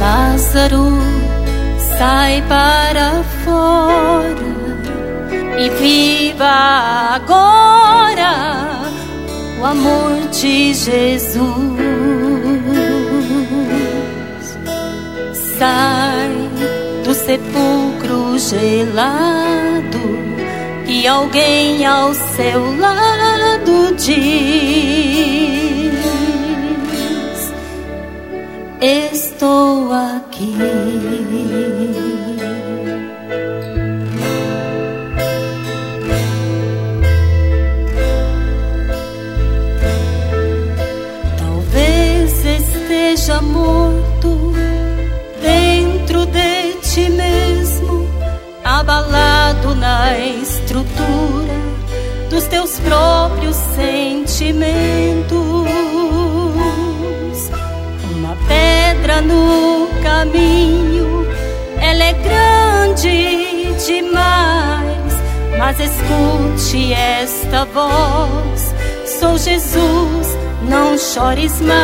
Lázaro, sai para fora e viva agora o amor de Jesus. Sai do sepulcro gelado e alguém ao seu lado diz: estou aqui. Talvez esteja morto dentro de ti mesmo, abalado na estrutura dos teus próprios sentimentos. Uma pedra no caminho, ela é grande demais, mas escute esta voz: sou Jesus, não chores mais.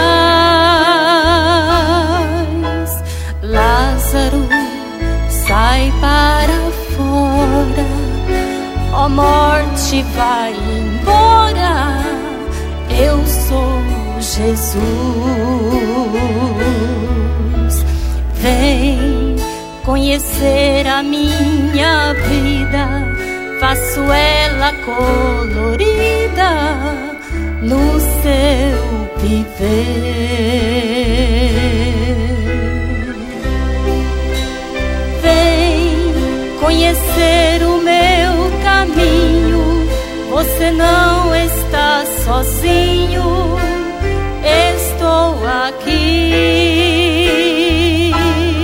Lázaro, sai para fora, ó morte, vai embora, eu sou Jesus. Vem conhecer a minha vida, faço ela colorida no seu viver. Vem conhecer o meu caminho, você não está sozinho, estou aqui.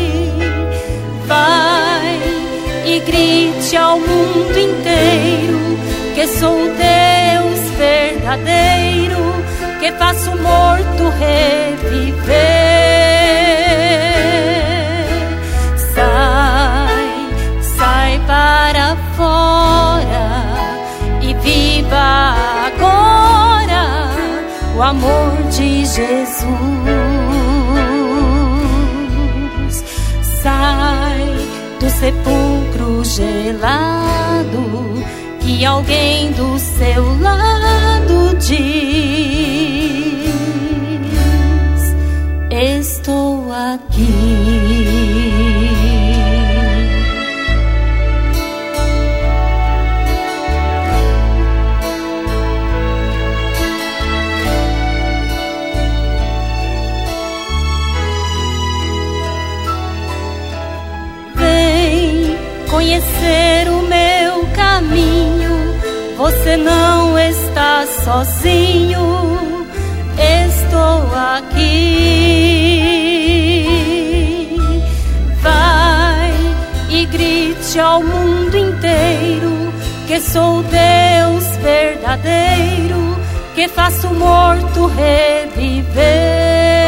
Vai e grite ao mundo inteiro que sou Deus verdadeiro, que faço o morto reviver. Sai para fora e viva agora o amor de Jesus. Sai do sepulcro gelado que alguém do seu lado diz: estou aqui. Conhecer o meu caminho, você não está sozinho, estou aqui. Vai e grite ao mundo inteiro que sou Deus verdadeiro, que faço o morto reviver.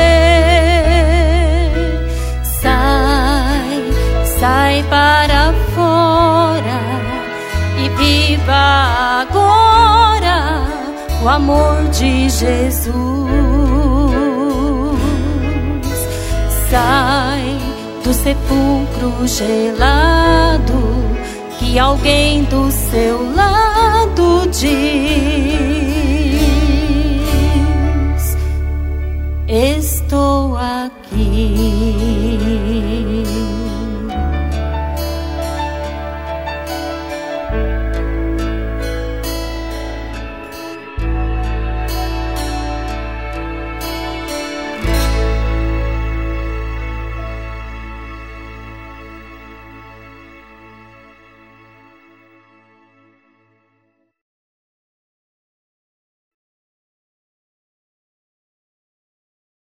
Sai para fora e viva agora o amor de Jesus. Sai do sepulcro gelado que alguém do seu lado diz: